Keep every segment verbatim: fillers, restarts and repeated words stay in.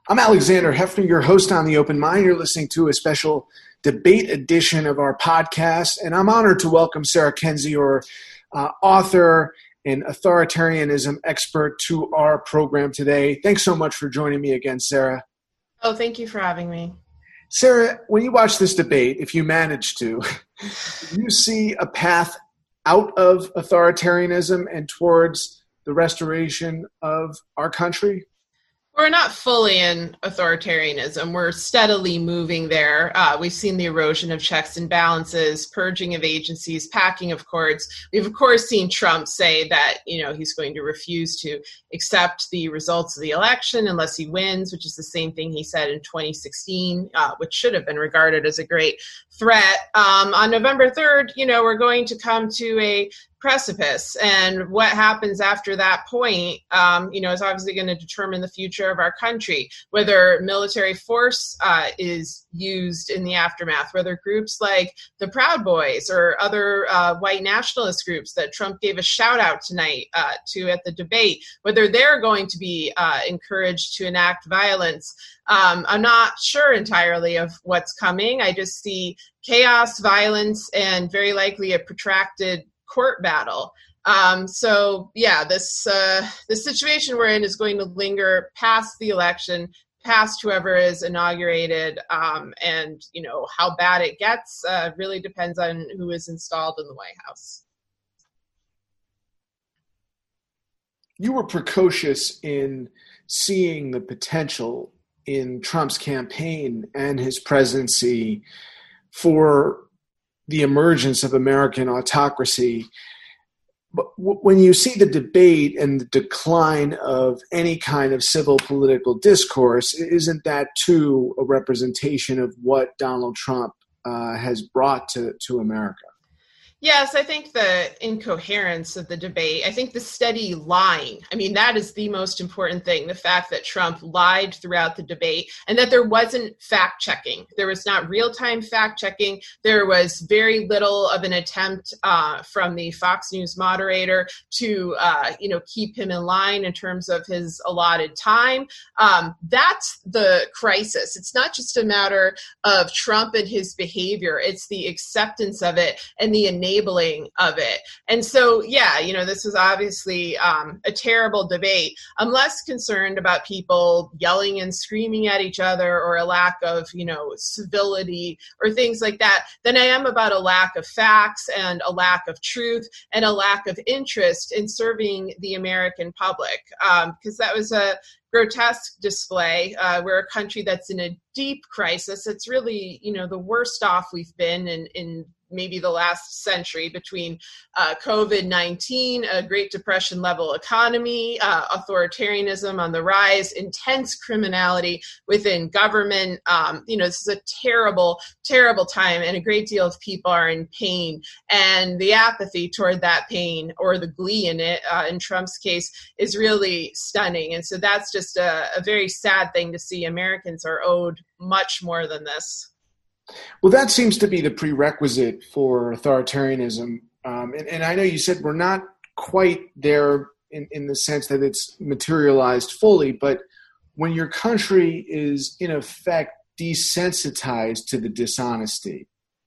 I'm Alexander Hefner, your host on The Open Mind. You're listening to a special debate edition of our podcast, and I'm honored to welcome Sarah Kendzior, uh, author and authoritarianism expert, to our program today. Thanks so much for joining me again, Sarah. Oh, thank you for having me. Sarah, when you watch this debate, if you manage to, do you see a path out of authoritarianism and towards the restoration of our country? We're not fully in authoritarianism. We're steadily moving there. Uh, we've seen the erosion of checks and balances, purging of agencies, packing of courts. We've, of course, seen Trump say that, you know, he's going to refuse to accept the results of the election unless he wins, which is the same thing he said in twenty sixteen, uh, which should have been regarded as a great threat. Um, on November third, you know, we're going to come to a precipice, and what happens after that point, um, you know, is obviously going to determine the future of our country. Whether military force uh, is used in the aftermath, whether groups like the Proud Boys or other uh, white nationalist groups that Trump gave a shout out tonight uh, to at the debate, whether they're going to be uh, encouraged to enact violence. Um, I'm not sure entirely of what's coming. I just see chaos, violence, and very likely a protracted court battle. Um, so yeah, this uh, the situation we're in is going to linger past the election, past whoever is inaugurated, um, and you know how bad it gets uh, really depends on who is installed in the White House. You were precocious in seeing the potential in Trump's campaign and his presidency for the emergence of American autocracy. But w- when you see the debate and the decline of any kind of civil political discourse, isn't that too a representation of what Donald Trump uh, has brought to, to America? Yes, I think the incoherence of the debate, I think the steady lying, I mean, that is the most important thing, the fact that Trump lied throughout the debate and that there wasn't fact checking. There was not real-time fact checking. There was very little of an attempt uh, from the Fox News moderator to, uh, you know, keep him in line in terms of his allotted time. Um, that's the crisis. It's not just a matter of Trump and his behavior. It's the acceptance of it and the enabling of it. And so, yeah, you know, this was obviously um, a terrible debate. I'm less concerned about people yelling and screaming at each other or a lack of, you know, civility or things like that than I am about a lack of facts and a lack of truth and a lack of interest in serving the American public. Um, because that was a grotesque display. Uh, we're a country that's in a deep crisis. It's really, you know, the worst off we've been in, in maybe the last century, between uh, COVID nineteen, a Great Depression level economy, uh, authoritarianism on the rise, intense criminality within government. Um, you know, this is a terrible, terrible time, and a great deal of people are in pain. And the apathy toward that pain, or the glee in it, uh, in Trump's case, is really stunning. And so that's just a, a very sad thing to see. Americans are owed much more than this. Well, that seems to be the prerequisite for authoritarianism. Um, and, and I know you said we're not quite there in, in the sense that it's materialized fully, but when your country is in effect desensitized to the dishonesty,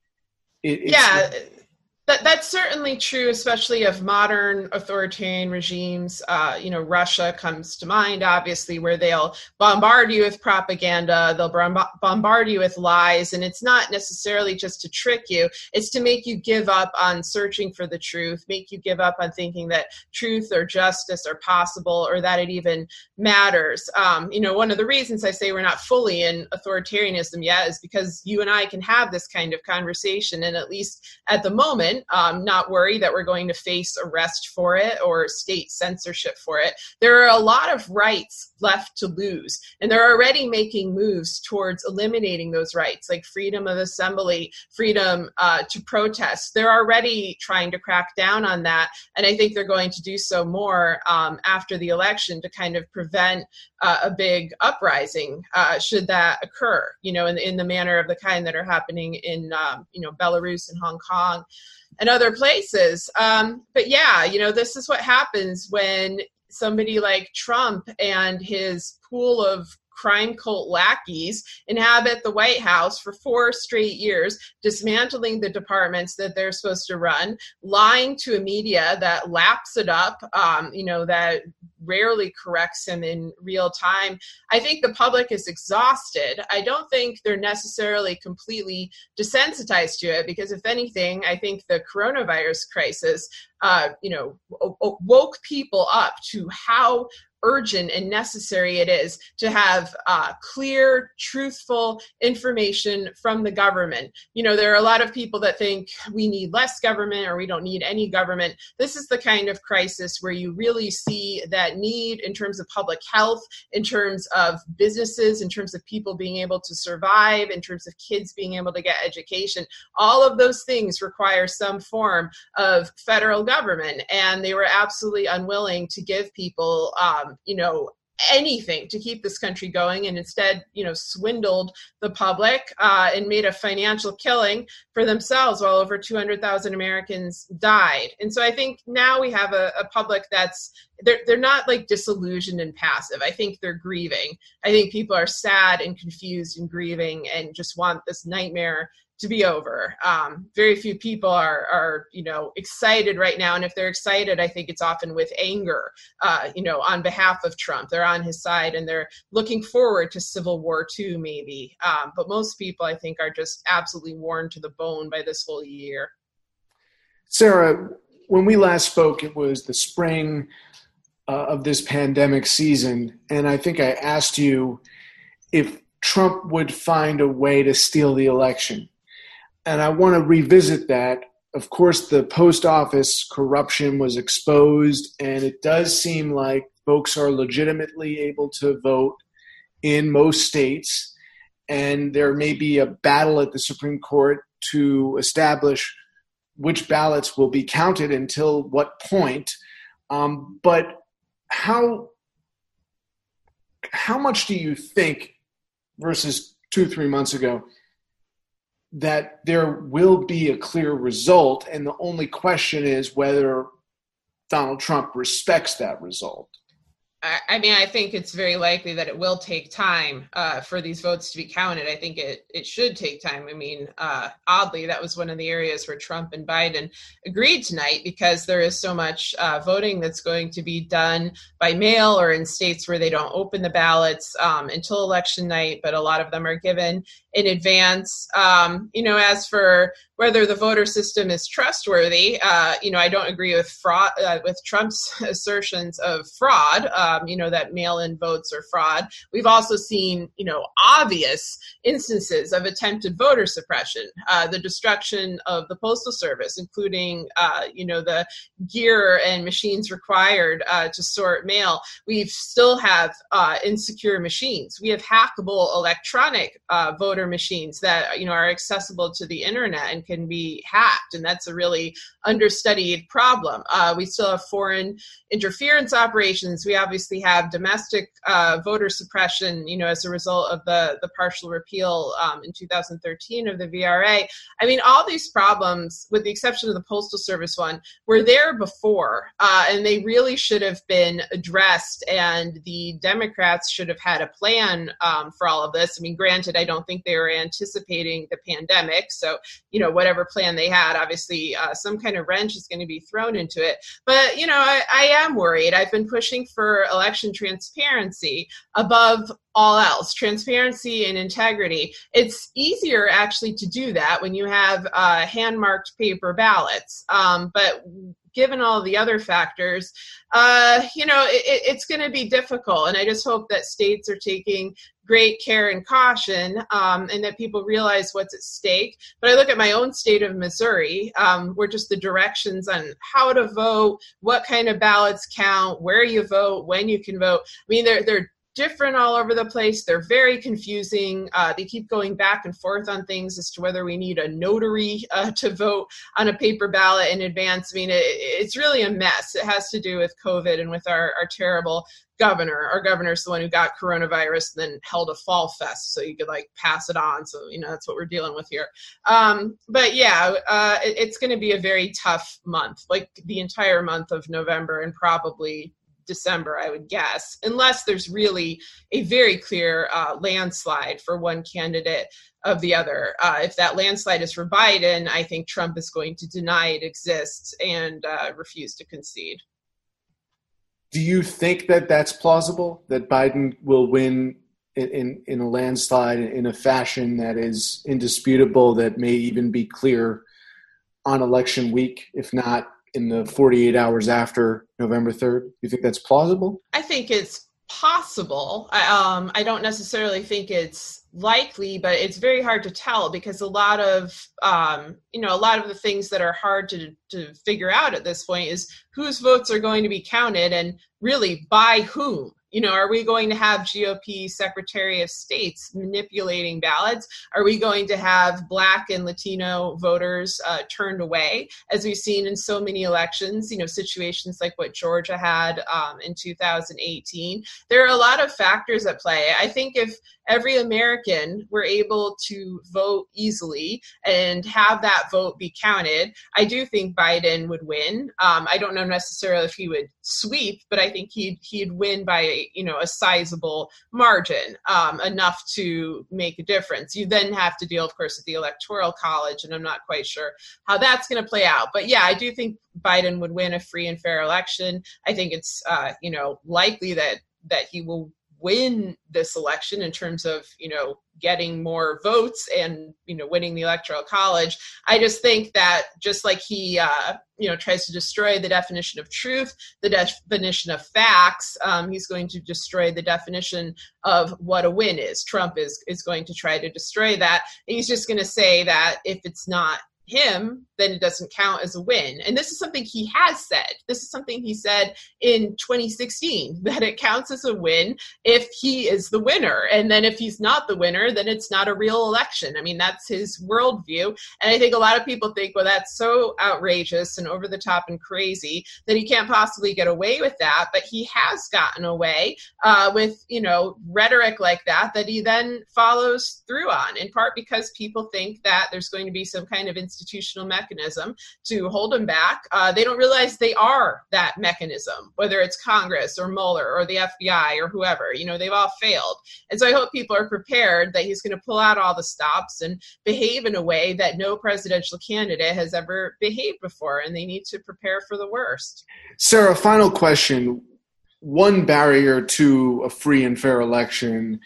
it, it's yeah. That, that's certainly true, especially of modern authoritarian regimes. Uh, you know, Russia comes to mind, obviously, where they'll bombard you with propaganda, they'll bombard you with lies, and it's not necessarily just to trick you, it's to make you give up on searching for the truth, make you give up on thinking that truth or justice are possible or that it even matters. Um, you know, one of the reasons I say we're not fully in authoritarianism yet is because you and I can have this kind of conversation, and at least at the moment, Um, not worry that we're going to face arrest for it or state censorship for it. There are a lot of rights left to lose, and they're already making moves towards eliminating those rights, like freedom of assembly, freedom uh, to protest. They're already trying to crack down on that, and I think they're going to do so more um, after the election to kind of prevent uh, a big uprising uh, should that occur, you know, in, in the manner of the kind that are happening in, um, you know, Belarus and Hong Kong and other places. Um, but yeah, you know, this is what happens when somebody like Trump and his pool of crime cult lackeys inhabit the White House for four straight years, dismantling the departments that they're supposed to run, lying to a media that laps it up, um, you know, that rarely corrects him in real time. I think the public is exhausted. I don't think they're necessarily completely desensitized to it, because if anything, I think the coronavirus crisis, uh, you know, w- woke people up to how urgent and necessary it is to have uh, clear, truthful information from the government. You know, there are a lot of people that think we need less government or we don't need any government. This is the kind of crisis where you really see that need in terms of public health, in terms of businesses, in terms of people being able to survive, in terms of kids being able to get education. All of those things require some form of federal government, and they were absolutely unwilling to give people um, you know, anything to keep this country going, and instead, you know, swindled the public uh, and made a financial killing for themselves while over two hundred thousand Americans died. And so I think now we have a, a public that's, they're, they're not like disillusioned and passive. I think they're grieving. I think people are sad and confused and grieving and just want this nightmare to be over. Um, very few people are, are, you know, excited right now. And if they're excited, I think it's often with anger, uh, you know, on behalf of Trump. They're on his side and they're looking forward to Civil War two, maybe. Um, but most people, I think, are just absolutely worn to the bone by this whole year. Sarah, when we last spoke, it was the spring uh, of this pandemic season. And I think I asked you if Trump would find a way to steal the election. And I want to revisit that. Of course, the post office corruption was exposed, and it does seem like folks are legitimately able to vote in most states. And there may be a battle at the Supreme Court to establish which ballots will be counted until what point. Um, but how, how much do you think, versus two, three months ago, that there will be a clear result, and the only question is whether Donald Trump respects that result? I mean, I think it's very likely that it will take time uh, for these votes to be counted. I think it, it should take time. I mean, uh, oddly, that was one of the areas where Trump and Biden agreed tonight, because there is so much uh, voting that's going to be done by mail or in states where they don't open the ballots um, until election night, but a lot of them are given in advance. Um, you know, as for whether the voter system is trustworthy, uh, you know, I don't agree with fraud, uh, with Trump's assertions of fraud. Um, you know, that mail-in votes are fraud. We've also seen, you know, obvious instances of attempted voter suppression, uh, the destruction of the Postal Service, including, uh, you know, the gear and machines required uh, to sort mail. We still have uh, insecure machines. We have hackable electronic uh, voter machines that, you know, are accessible to the internet and can be hacked. And that's a really understudied problem. Uh, we still have foreign interference operations. We obviously have domestic uh, voter suppression, you know, as a result of the, the partial repeal um, in two thousand thirteen of the V R A. I mean, all these problems, with the exception of the Postal Service one, were there before, uh, and they really should have been addressed, and the Democrats should have had a plan um, for all of this. I mean, granted, I don't think they were anticipating the pandemic, so, you know, whatever plan they had, obviously uh, some kind of wrench is going to be thrown into it. But, you know, I, I am worried. I've been pushing for election transparency above all else, transparency and integrity. It's easier actually to do that when you have uh, hand-marked paper ballots. Um, but given all the other factors, uh, you know, it, it's going to be difficult. And I just hope that states are taking great care and caution, um, and that people realize what's at stake. But I look at my own state of Missouri, um, where just the directions on how to vote, what kind of ballots count, where you vote, when you can vote. I mean, they're they're different all over the place. They're very confusing. Uh, they keep going back and forth on things as to whether we need a notary uh, to vote on a paper ballot in advance. I mean, it, it's really a mess. It has to do with COVID and with our, our terrible governor. Our governor's the one who got coronavirus and then held a fall fest so you could like pass it on. So, you know, that's what we're dealing with here. Um, but yeah, uh, it, it's going to be a very tough month, like the entire month of November and probably December, I would guess, unless there's really a very clear uh, landslide for one candidate of the other. Uh, if that landslide is for Biden, I think Trump is going to deny it exists and uh, refuse to concede. Do you think that that's plausible, that Biden will win in, in, in a landslide in a fashion that is indisputable, that may even be clear on election week, if not in the forty-eight hours after November third? Do you think that's plausible? I think it's possible. I, um, I don't necessarily think it's likely, but it's very hard to tell because a lot of, um, you know, a lot of the things that are hard to, to figure out at this point is whose votes are going to be counted and really by whom. You know, are we going to have G O P Secretary of States manipulating ballots? Are we going to have Black and Latino voters uh, turned away, as we've seen in so many elections, you know, situations like what Georgia had um, in two thousand eighteen? There are a lot of factors at play. I think if every American were able to vote easily and have that vote be counted, I do think Biden would win. Um, I don't know necessarily if he would sweep, but I think he'd he'd win by, you know, a sizable margin, um, enough to make a difference. You then have to deal, of course, with the Electoral College, and I'm not quite sure how that's going to play out. But yeah, I do think Biden would win a free and fair election. I think it's, uh, you know, likely that that he will win this election in terms of, you know, getting more votes and, you know, winning the Electoral College. I just think that just like he, uh, you know, tries to destroy the definition of truth, the definition of facts, um, he's going to destroy the definition of what a win is. Trump is, is going to try to destroy that. And he's just going to say that if it's not him, then it doesn't count as a win. And this is something he has said. This is something he said in twenty sixteen, that it counts as a win if he is the winner. And then if he's not the winner, then it's not a real election. I mean, that's his worldview. And I think a lot of people think, well, that's so outrageous and over the top and crazy that he can't possibly get away with that. But he has gotten away uh, with, you know, rhetoric like that, that he then follows through on, in part because people think that there's going to be some kind of institutional mechanism to hold him back. Uh, they don't realize they are that mechanism, whether it's Congress or Mueller or the F B I or whoever. You know, they've all failed. And so I hope people are prepared that he's going to pull out all the stops and behave in a way that no presidential candidate has ever behaved before, and they need to prepare for the worst. Sarah, final question. One barrier to a free and fair election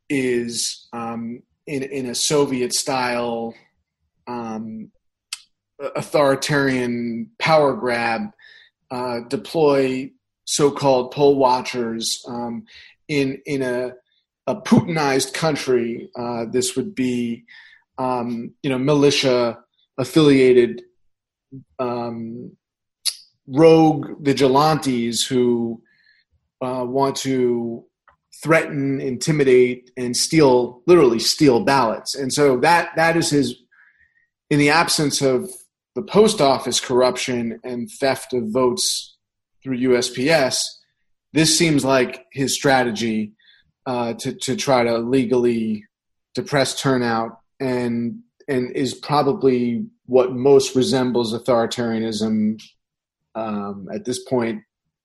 is um, in, in a Soviet-style um, authoritarian power grab, uh, deploy so-called poll watchers um, in in a, a Putinized country. Uh, this would be, um, you know, militia-affiliated um, rogue vigilantes who uh, want to threaten, intimidate, and steal, literally steal ballots. And so that that is his, in the absence of the post office corruption and theft of votes through U S P S, this seems like his strategy uh, to, to try to legally depress turnout, and and is probably what most resembles authoritarianism um, at this point.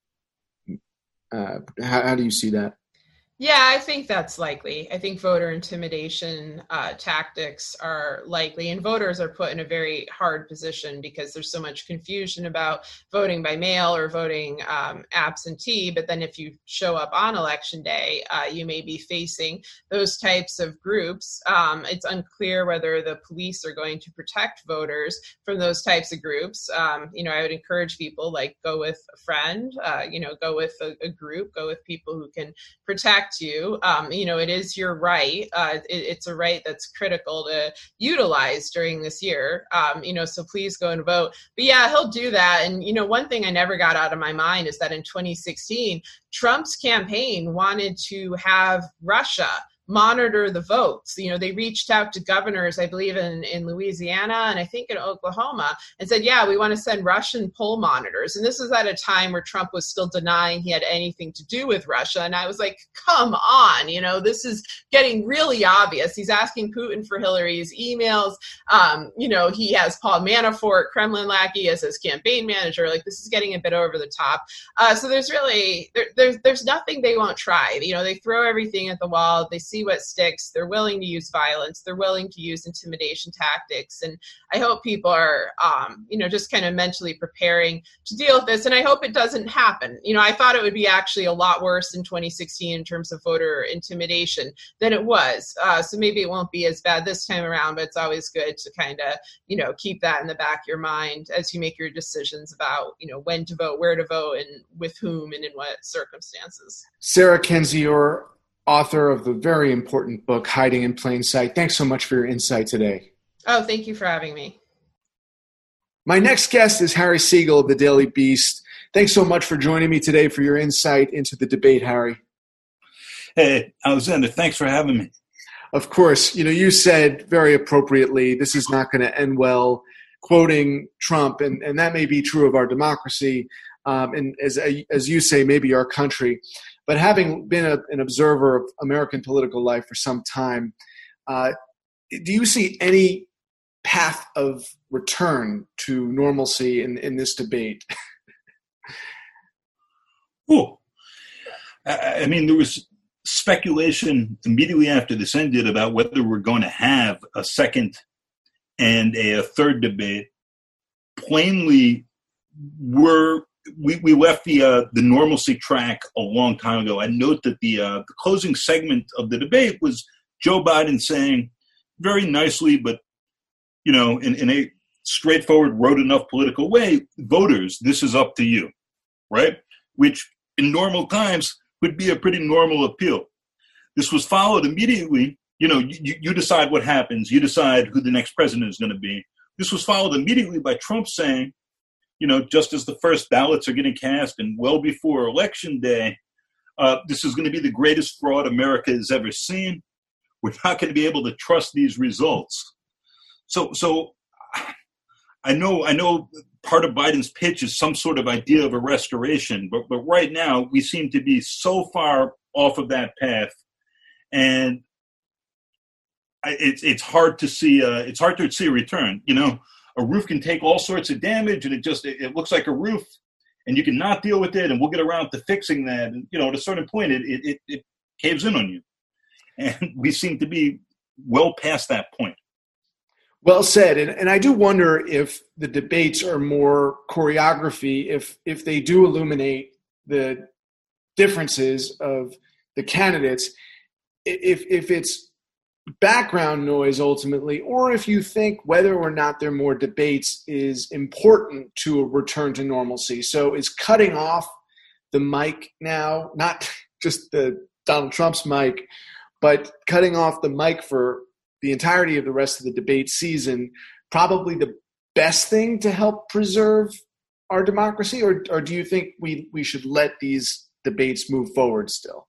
Uh, how, how do you see that? Yeah, I think that's likely. I think voter intimidation uh, tactics are likely, and voters are put in a very hard position because there's so much confusion about voting by mail or voting um, absentee. But then if you show up on election day, uh, you may be facing those types of groups. Um, it's unclear whether the police are going to protect voters from those types of groups. Um, you know, I would encourage people, like, go with a friend, uh, you know, go with a, a group, go with people who can protect you. Um, you know, it is your right. Uh, it, it's a right that's critical to utilize during this year. Um, you know, so please go and vote. But yeah, he'll do that. And, you know, one thing I never got out of my mind is that in twenty sixteen, Trump's campaign wanted to have Russia monitor the votes. You know, they reached out to governors, I believe in, in Louisiana and I think in Oklahoma, and said, yeah, we want to send Russian poll monitors. And this was at a time where Trump was still denying he had anything to do with Russia. And I was like, come on, you know, this is getting really obvious. He's asking Putin for Hillary's emails. Um, you know, he has Paul Manafort, Kremlin lackey, as his campaign manager. Like, this is getting a bit over the top. Uh, so there's really, there, there's, there's nothing they won't try. You know, they throw everything at the wall. They see what sticks. They're willing to use violence. They're willing to use intimidation tactics. And I hope people are, um, you know, just kind of mentally preparing to deal with this. And I hope it doesn't happen. You know, I thought it would be actually a lot worse in twenty sixteen in terms of voter intimidation than it was. Uh, so maybe it won't be as bad this time around, but it's always good to kind of, you know, keep that in the back of your mind as you make your decisions about, you know, when to vote, where to vote, and with whom and in what circumstances. Sarah Kendzior, you're author of the very important book, Hiding in Plain Sight. Thanks so much for your insight today. Oh, thank you for having me. My next guest is Harry Siegel of the Daily Beast. Thanks so much for joining me today for your insight into the debate, Harry. Hey, Alexander, thanks for having me. Of course, you know, you said very appropriately, this is not going to end well, quoting Trump, and, and that may be true of our democracy, um, and as as you say, maybe our country. But having been a, an observer of American political life for some time, uh, do you see any path of return to normalcy in, in this debate? Oh, I, I mean, there was speculation immediately after this ended about whether we're going to have a second and a, a third debate. Plainly, we're we, we left the uh, the normalcy track a long time ago. I note that the uh, the closing segment of the debate was Joe Biden saying very nicely, but you know, in, in a straightforward, road enough political way, voters, this is up to you, right? Which in normal times would be a pretty normal appeal. This was followed immediately. You know, you, you decide what happens. You decide who the next president is going to be. This was followed immediately by Trump saying, you know, just as the first ballots are getting cast and well before Election Day, uh, this is going to be the greatest fraud America has ever seen. We're not going to be able to trust these results. So, so I know, I know part of Biden's pitch is some sort of idea of a restoration, but, but right now we seem to be so far off of that path, and I, it's it's hard to see. Uh, it's hard to see a return. You know, a roof can take all sorts of damage, and it just it, it looks like a roof, and you can not deal with it, and we'll get around to fixing that. And you know, at a certain point, it it it, it caves in on you, and we seem to be well past that point. Well said. And, and I do wonder if the debates are more choreography, if if they do illuminate the differences of the candidates, if if it's background noise ultimately, or if you think whether or not there are more debates is important to a return to normalcy. So is cutting off the mic now, not just the Donald Trump's mic, but cutting off the mic for the entirety of the rest of the debate season, probably the best thing to help preserve our democracy? Or, or do you think we, we should let these debates move forward still?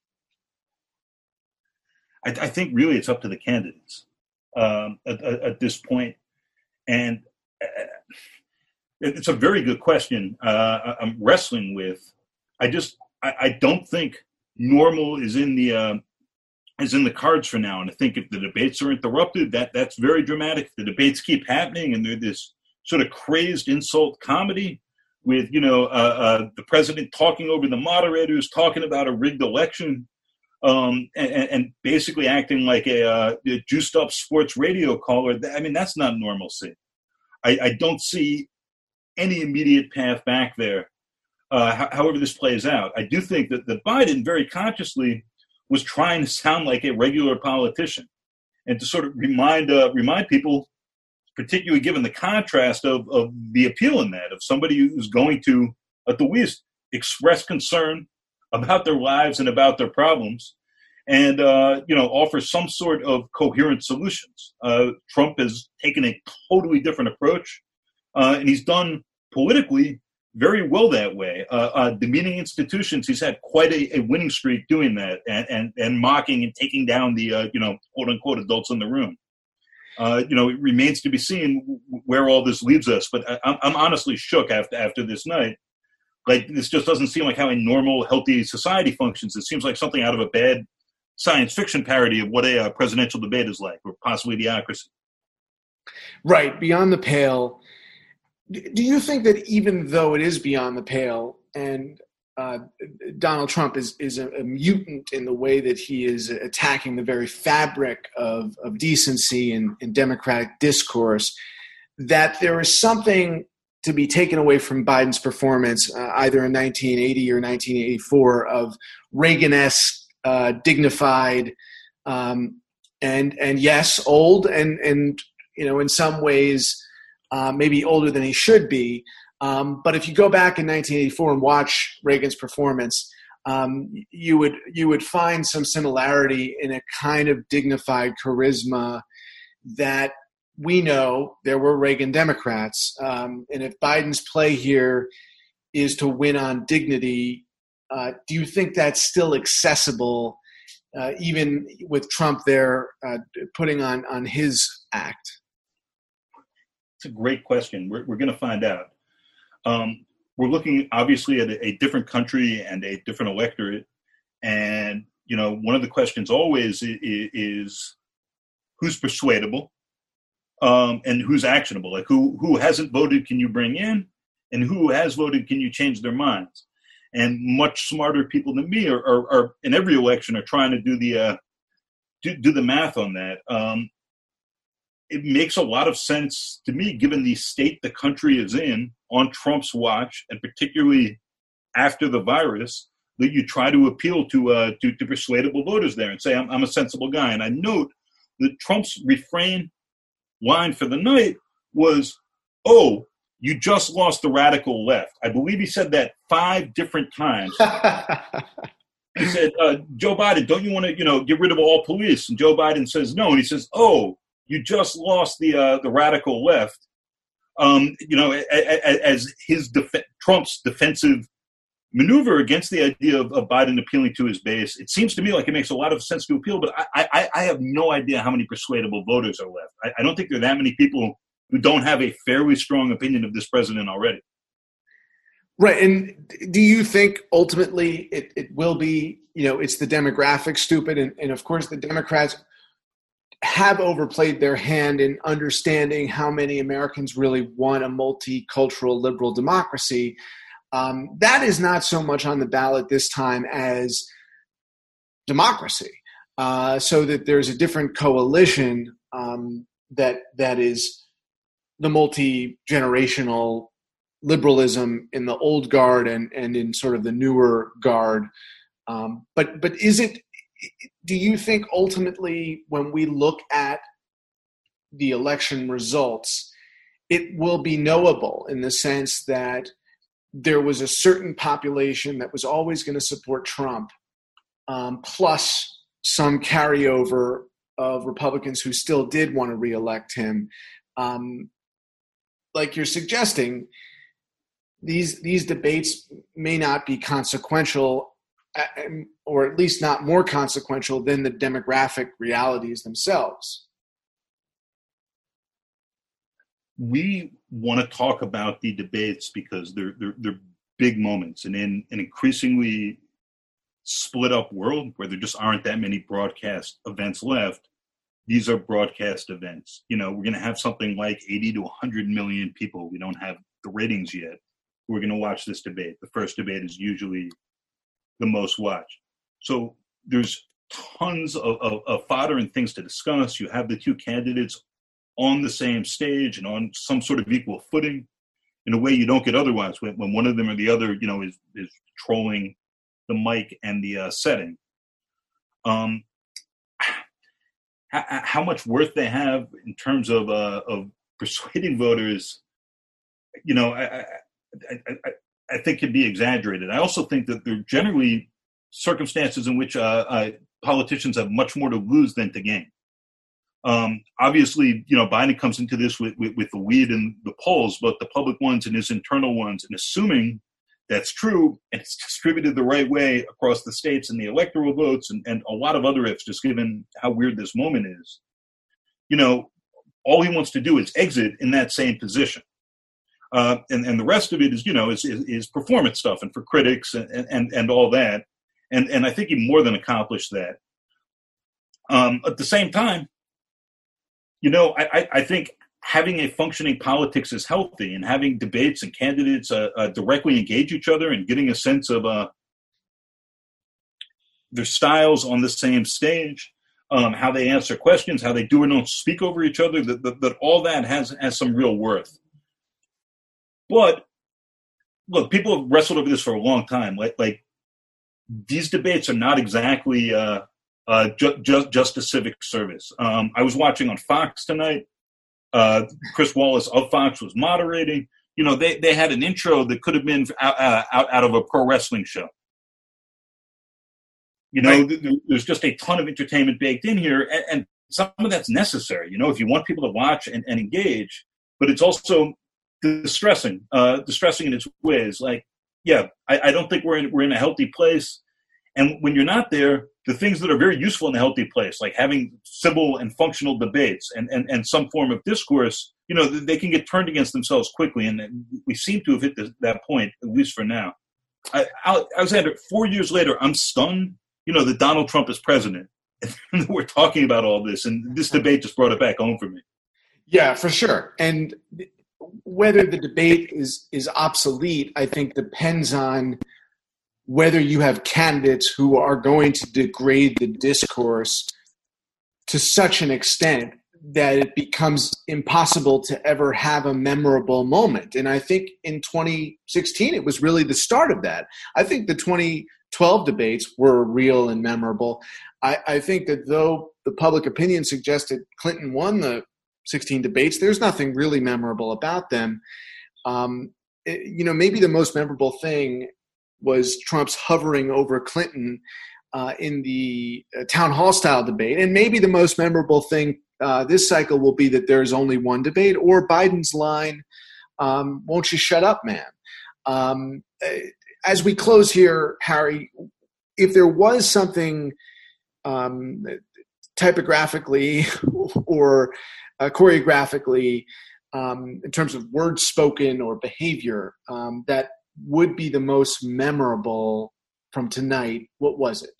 I, I think really it's up to the candidates um, at, at this point. And it's a very good question uh, I'm wrestling with. I just, I, I don't think normal is in the uh, is in the cards for now. And I think if the debates are interrupted, that that's very dramatic. If the debates keep happening and they're this sort of crazed insult comedy with, you know, uh, uh, the president talking over the moderators, talking about a rigged election, um, and, and basically acting like a, uh, a juiced up sports radio caller. I mean, that's not normalcy. I, I don't see any immediate path back there, uh, however this plays out. I do think that, that Biden very consciously was trying to sound like a regular politician and to sort of remind uh, remind people, particularly given the contrast of, of the appeal in that, of somebody who's going to, at the least, express concern about their lives and about their problems and, uh, you know, offer some sort of coherent solutions. Uh, Trump has taken a totally different approach, uh, and he's done politically very well that way. Uh, uh, demeaning institutions, he's had quite a, a winning streak doing that, and, and, and mocking and taking down the, uh, you know, quote unquote adults in the room. Uh, you know, it remains to be seen where all this leaves us. But I, I'm, I'm honestly shook after after this night. Like, this just doesn't seem like how a normal, healthy society functions. It seems like something out of a bad science fiction parody of what a uh, presidential debate is like, or possibly Idiocracy. Right, beyond the pale. Do you think that even though it is beyond the pale, and uh, Donald Trump is is a, a mutant in the way that he is attacking the very fabric of, of decency and, and democratic discourse, that there is something to be taken away from Biden's performance, uh, either in nineteen eighty or nineteen eighty-four, of Reagan-esque, uh, dignified, um, and and yes, old, and and you know, in some ways, uh, maybe older than he should be. Um, but if you go back in nineteen eighty-four and watch Reagan's performance, um, you would you would find some similarity in a kind of dignified charisma that we know there were Reagan Democrats. Um, and if Biden's play here is to win on dignity, uh, do you think that's still accessible, uh, even with Trump there uh, putting on, on his act? It's a great question. We're, we're going to find out. Um, we're looking obviously at a, a different country and a different electorate. And, you know, one of the questions always is, is who's persuadable? Um, and who's actionable? Like, who who hasn't voted can you bring in, and who has voted can you change their minds? And much smarter people than me are, are, are in every election are trying to do the uh, do, do the math on that. Um, it makes a lot of sense to me, given the state the country is in on Trump's watch, and particularly after the virus, that you try to appeal to uh, to, to persuadable voters there and say, I'm, I'm a sensible guy. And I note that Trump's refrain line for the night was, oh, you just lost the radical left. I believe he said that five different times. He said, uh, Joe Biden, don't you want to, you know, get rid of all police? And Joe Biden says no. And he says, oh, you just lost the uh, the radical left. Um, you know, as his def- Trump's defensive maneuver against the idea of, of Biden appealing to his base. It seems to me like it makes a lot of sense to appeal, but I, I, I have no idea how many persuadable voters are left. I, I don't think there are that many people who don't have a fairly strong opinion of this president already. Right. And do you think ultimately it, it will be, you know, it's the demographic stupid, and, and of course the Democrats have overplayed their hand in understanding how many Americans really want a multicultural liberal democracy. Um, that is not so much on the ballot this time as democracy, uh, so that there's a different coalition um, that that is the multi-generational liberalism in the old guard and, and in sort of the newer guard. Um, but but is it? Do you think ultimately, when we look at the election results, it will be knowable in the sense that there was a certain population that was always going to support Trump, um, plus some carryover of Republicans who still did want to reelect him? Um, like you're suggesting, these these debates may not be consequential, or at least not more consequential than the demographic realities themselves. We want to talk about the debates because they're, they're, they're big moments. And in an increasingly split up world where there just aren't that many broadcast events left, these are broadcast events. You know, we're going to have something like eighty to one hundred million people. We don't have the ratings yet. We're going to watch this debate. The first debate is usually the most watched. So there's tons of, of, of fodder and things to discuss. You have the two candidates on the same stage and on some sort of equal footing in a way you don't get otherwise when, when one of them or the other, you know, is, is trolling the mic and the uh, setting. Um, how, how much worth they have in terms of uh, of persuading voters, you know, I, I, I, I think can be exaggerated. I also think that there are generally circumstances in which uh, uh, politicians have much more to lose than to gain. Um, obviously, you know, Biden comes into this with, with, with the lead in the polls, both the public ones and his internal ones, and assuming that's true and it's distributed the right way across the states and the electoral votes and, and a lot of other ifs, just given how weird this moment is, you know, all he wants to do is exit in that same position. Uh, and, and the rest of it is, you know, is, is, is performance stuff and for critics and, and, and all that. And, and I think he more than accomplished that. Um, at the same time, you know, I, I think having a functioning politics is healthy, and having debates and candidates uh, uh, directly engage each other and getting a sense of uh, their styles on the same stage, um, how they answer questions, how they do or don't speak over each other, that, that, that all that has, has some real worth. But look, people have wrestled over this for a long time. Like, like these debates are not exactly uh, uh, ju- ju- just a civic service. Um, I was watching on Fox tonight. Uh, Chris Wallace of Fox was moderating. You know, they, they had an intro that could have been out, out, out of a pro wrestling show. You know, right. th- there's just a ton of entertainment baked in here, and, and some of that's necessary, you know, if you want people to watch and, and engage. But it's also distressing, uh, distressing in its ways. Like, yeah, I, I don't think we're in, we're in a healthy place. And when you're not there, the things that are very useful in a healthy place, like having civil and functional debates and, and, and some form of discourse, you know, they can get turned against themselves quickly. And we seem to have hit this, that point, at least for now. I, Alexander, four years later, I'm stunned, you know, that Donald Trump is president. And we're talking about all this, and this debate just brought it back home for me. Yeah, for sure. And whether the debate is, is obsolete, I think depends on whether you have candidates who are going to degrade the discourse to such an extent that it becomes impossible to ever have a memorable moment. And I think in twenty sixteen, it was really the start of that. I think the twenty twelve debates were real and memorable. I, I think that though the public opinion suggested Clinton won the sixteen debates, there's nothing really memorable about them. Um, it, you know, maybe the most memorable thing was Trump's hovering over Clinton uh, in the uh, town hall style debate. And maybe the most memorable thing uh, this cycle will be that there's only one debate, or Biden's line, um, won't you shut up, man? Um, as we close here, Harry, if there was something um, typographically or uh, choreographically um, in terms of words spoken or behavior um, that would be the most memorable from tonight, what was it?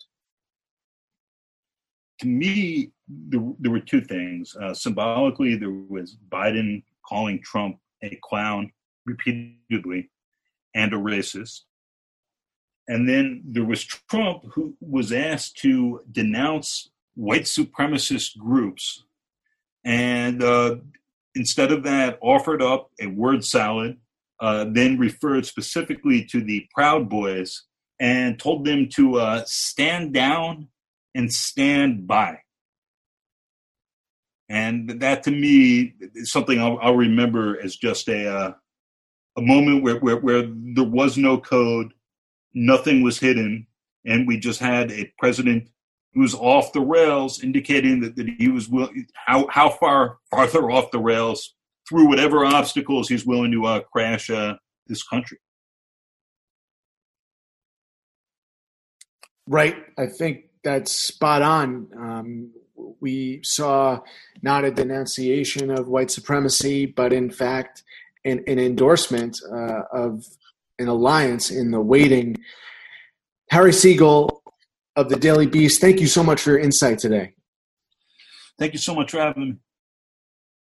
To me, there, there were two things. Uh, symbolically, there was Biden calling Trump a clown repeatedly and a racist. And then there was Trump, who was asked to denounce white supremacist groups. And uh, instead of that, offered up a word salad, uh, then referred specifically to the Proud Boys and told them to uh, stand down and stand by. And that, to me, is something I'll, I'll remember as just a uh, a moment where, where where there was no code, nothing was hidden, and we just had a president who was off the rails, indicating that, that he was will, how how far farther off the rails through whatever obstacles he's willing to uh, crash uh, this country. Right. I think that's spot on. Um, we saw not a denunciation of white supremacy, but in fact, an, an endorsement uh, of an alliance in the waiting. Harry Siegel of the Daily Beast, thank you so much for your insight today. Thank you so much for having me.